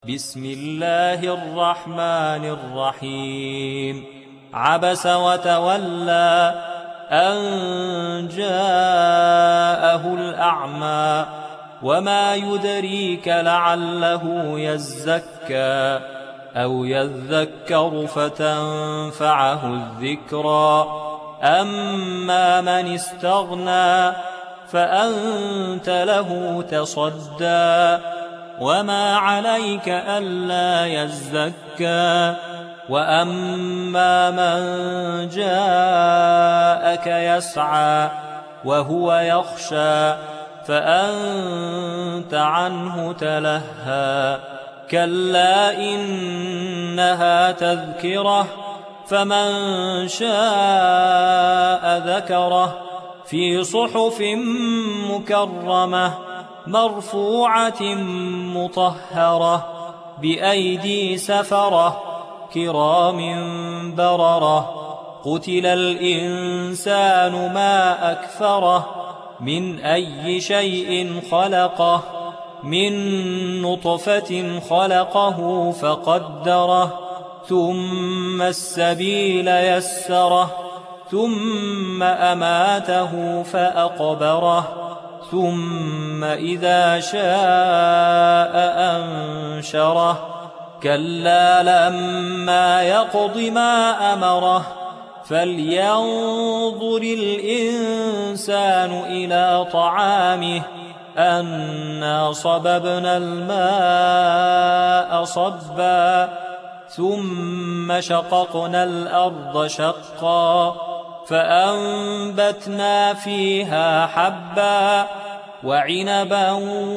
بسم الله الرحمن الرحيم. عبس وتولى أن جاءه الأعمى وما يدريك لعله يزكى أو يذكر فتنفعه الذكرى أما من استغنى فأنت له تصدى وما عليك ألا يزكى وأما من جاءك يسعى وهو يخشى فأنت عنه تلهى كلا إنها تذكرة فمن شاء ذكره في صحف مكرمة مرفوعة مطهرة بأيدي سفرة كرام بررة قتل الإنسان ما أكفره من أي شيء خلقه من نطفة خلقه فقدره ثم السبيل يسره ثم أماته فأقبره ثم إذا شاء أنشره كلا لما يقض ما أمره فلينظر الإنسان إلى طعامه أنا صببنا الماء صبا ثم شققنا الأرض شقا فأنبتنا فيها حبا وعنبا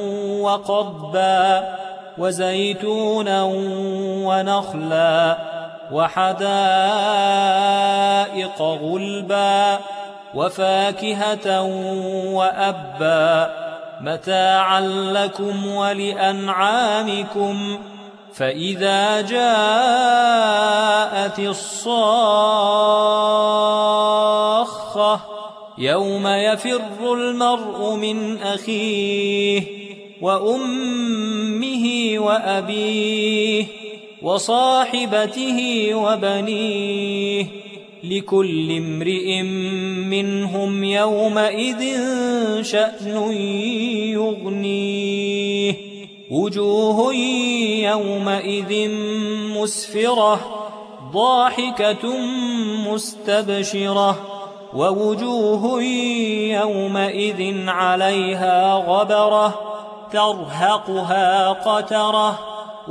وقضبا وزيتونا ونخلا وحدائق غلبا وفاكهة وأبا متاعا لكم ولأنعامكم فإذا جاءت الصاخة يوم يفر المرء من أخيه وأمه وأبيه وصاحبته وبنيه لكل امرئ منهم يومئذ شأن يغنيه وجوه يومئذ مسفرة ضاحكة مستبشرة ووجوه يومئذ عليها غبرة ترهقها قترة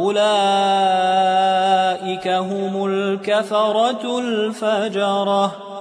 أولئك هم الكفرة الفجرة.